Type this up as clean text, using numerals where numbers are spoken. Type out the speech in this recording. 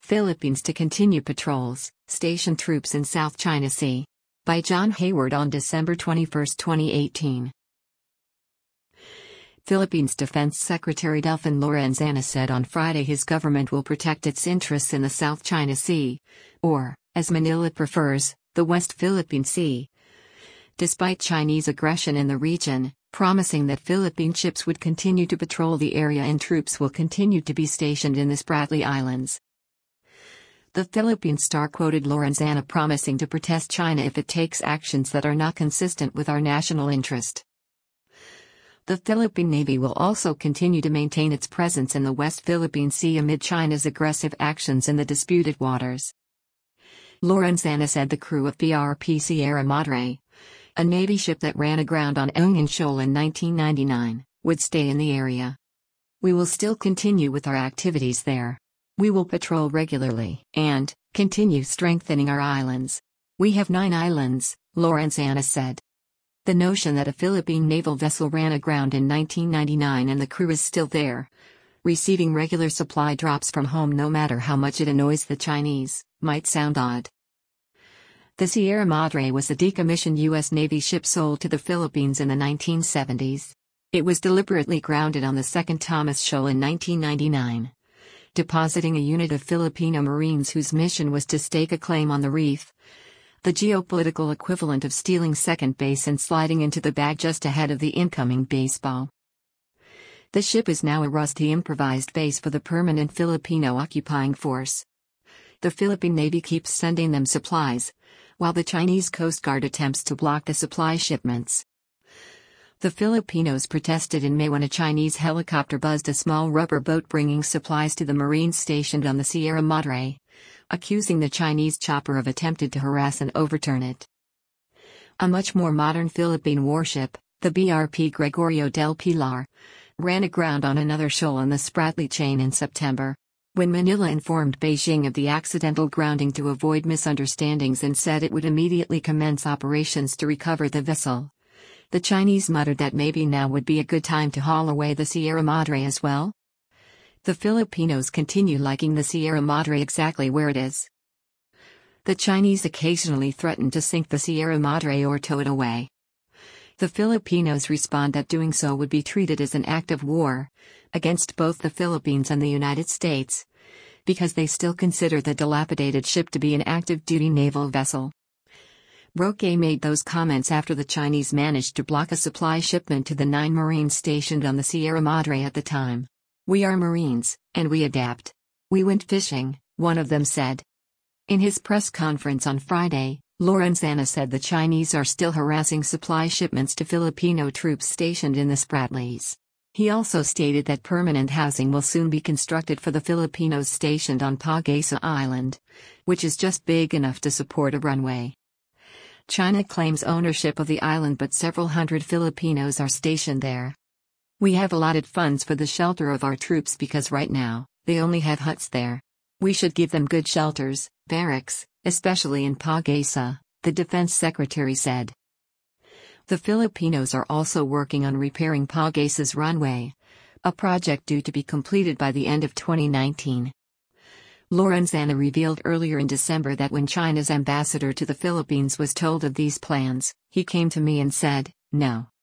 Philippines to continue patrols, station troops in South China Sea. By John Hayward on December 21, 2018. Philippines Defense Secretary Delfin Lorenzana said on Friday his government will protect its interests in the South China Sea, or, as Manila prefers, the West Philippine Sea, despite Chinese aggression in the region, promising that Philippine ships would continue to patrol the area and troops will continue to be stationed in the Spratly Islands. The Philippine Star quoted Lorenzana promising to protest China if it takes actions that are not consistent with our national interest. The Philippine Navy will also continue to maintain its presence in the West Philippine Sea amid China's aggressive actions in the disputed waters. Lorenzana said the crew of BRP Sierra Madre, a Navy ship that ran aground on Onion Shoal in 1999, would stay in the area. We will still continue with our activities there. We will patrol regularly and continue strengthening our islands. We have 9 islands, Lorenzana said. The notion that a Philippine naval vessel ran aground in 1999 and the crew is still there, receiving regular supply drops from home no matter how much it annoys the Chinese, might sound odd. The Sierra Madre was a decommissioned U.S. Navy ship sold to the Philippines in the 1970s. It was deliberately grounded on the Second Thomas Shoal in 1999. Depositing a unit of Filipino Marines whose mission was to stake a claim on the reef, the geopolitical equivalent of stealing second base and sliding into the bag just ahead of the incoming baseball. The ship is now a rusty improvised base for the permanent Filipino occupying force. The Philippine Navy keeps sending them supplies, while the Chinese Coast Guard attempts to block the supply shipments. The Filipinos protested in May when a Chinese helicopter buzzed a small rubber boat bringing supplies to the Marines stationed on the Sierra Madre, accusing the Chinese chopper of attempting to harass and overturn it. A much more modern Philippine warship, the BRP Gregorio del Pilar, ran aground on another shoal on the Spratly chain in September. When Manila informed Beijing of the accidental grounding to avoid misunderstandings and said it would immediately commence operations to recover the vessel, the Chinese muttered that maybe now would be a good time to haul away the Sierra Madre as well. The Filipinos continue liking the Sierra Madre exactly where it is. The Chinese occasionally threaten to sink the Sierra Madre or tow it away. The Filipinos respond that doing so would be treated as an act of war against both the Philippines and the United States, because they still consider the dilapidated ship to be an active-duty naval vessel. Roque made those comments after the Chinese managed to block a supply shipment to the 9 Marines stationed on the Sierra Madre at the time. "We are Marines, and we adapt. We went fishing," one of them said. In his press conference on Friday, Lorenzana said the Chinese are still harassing supply shipments to Filipino troops stationed in the Spratlys. He also stated that permanent housing will soon be constructed for the Filipinos stationed on Pag-asa Island, which is just big enough to support a runway. China claims ownership of the island, but several hundred Filipinos are stationed there. "We have allotted funds for the shelter of our troops because right now, they only have huts there. We should give them good shelters, barracks, especially in Pag-asa," the defense secretary said. The Filipinos are also working on repairing Pag-asa's runway, a project due to be completed by the end of 2019. Lorenzana revealed earlier in December that when China's ambassador to the Philippines was told of these plans, he came to me and said, "No,